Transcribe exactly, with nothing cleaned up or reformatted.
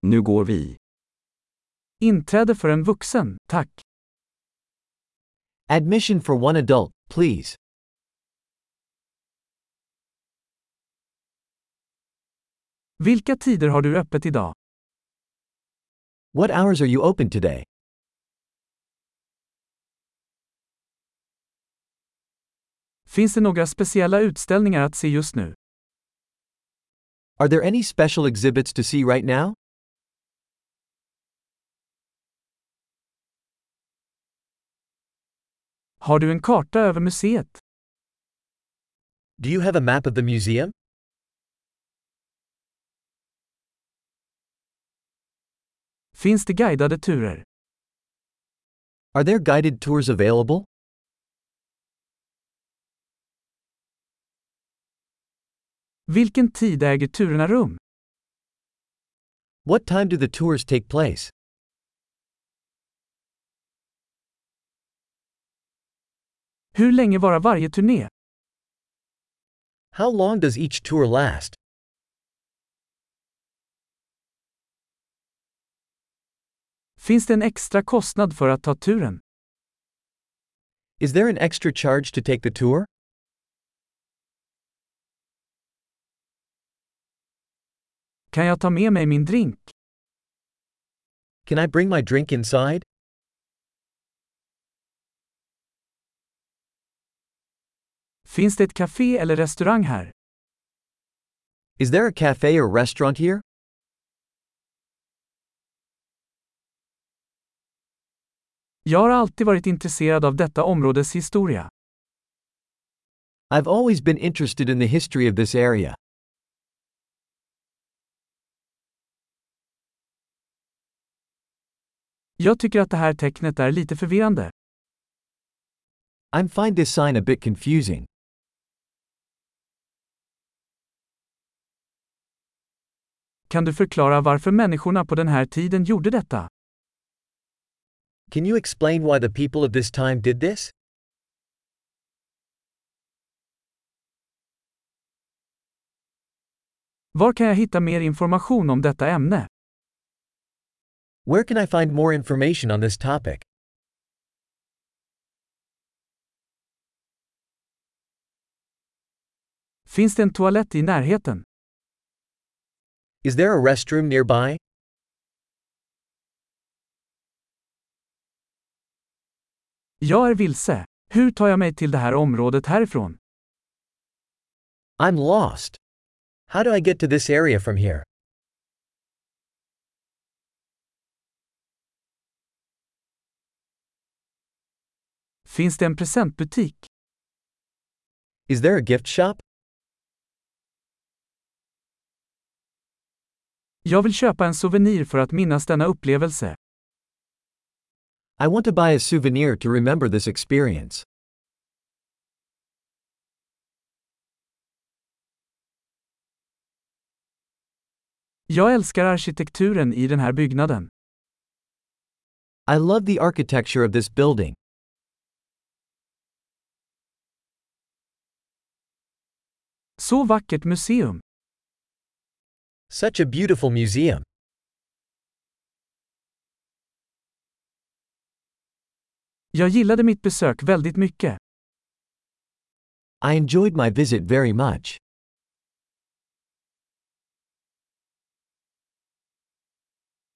Nu går vi. Inträde för en vuxen, tack. Admission for one adult, please. Vilka tider har du öppet idag? What hours are you open today? Finns det några speciella utställningar att se just nu? Are there any special exhibits to see right now? Har du en karta över museet? Do you have a map of the museum? Finns det guidade turer? Are there guided tours available? Vilken tid äger turerna rum? What time do the tours take place? Hur länge varar varje turné? How long does each tour last? Finns det en extra kostnad för att ta turen? Is there an extra charge to take the tour? Kan jag ta med mig min drink? Can I bring my drink inside? Finns det ett café eller restaurang här? Is there a cafe or restaurant here? Jag har alltid varit intresserad av detta områdes historia. I've always been interested in the history of this area. Jag tycker att det här tecknet är lite förvirrande. I find this sign a bit confusing. Kan du förklara varför människorna på den här tiden gjorde detta? Can you explain why the people of this time did this? Var kan jag hitta mer information om detta ämne? Where can I find more information on this topic? Finns det en toalett i närheten? Is there a restroom nearby? Jag är vilse. Hur tar jag mig till det här området härifrån? I'm lost. How do I get to this area from here? Finns det en presentbutik? Is there a gift shop? Jag vill köpa en souvenir för att minnas denna upplevelse. I want to buy a souvenir to remember this experience. Jag älskar arkitekturen i den här byggnaden. I love the architecture of this building. Så vackert museum. Such a beautiful museum. Jag gillade mitt besök väldigt mycket. I enjoyed my visit very much.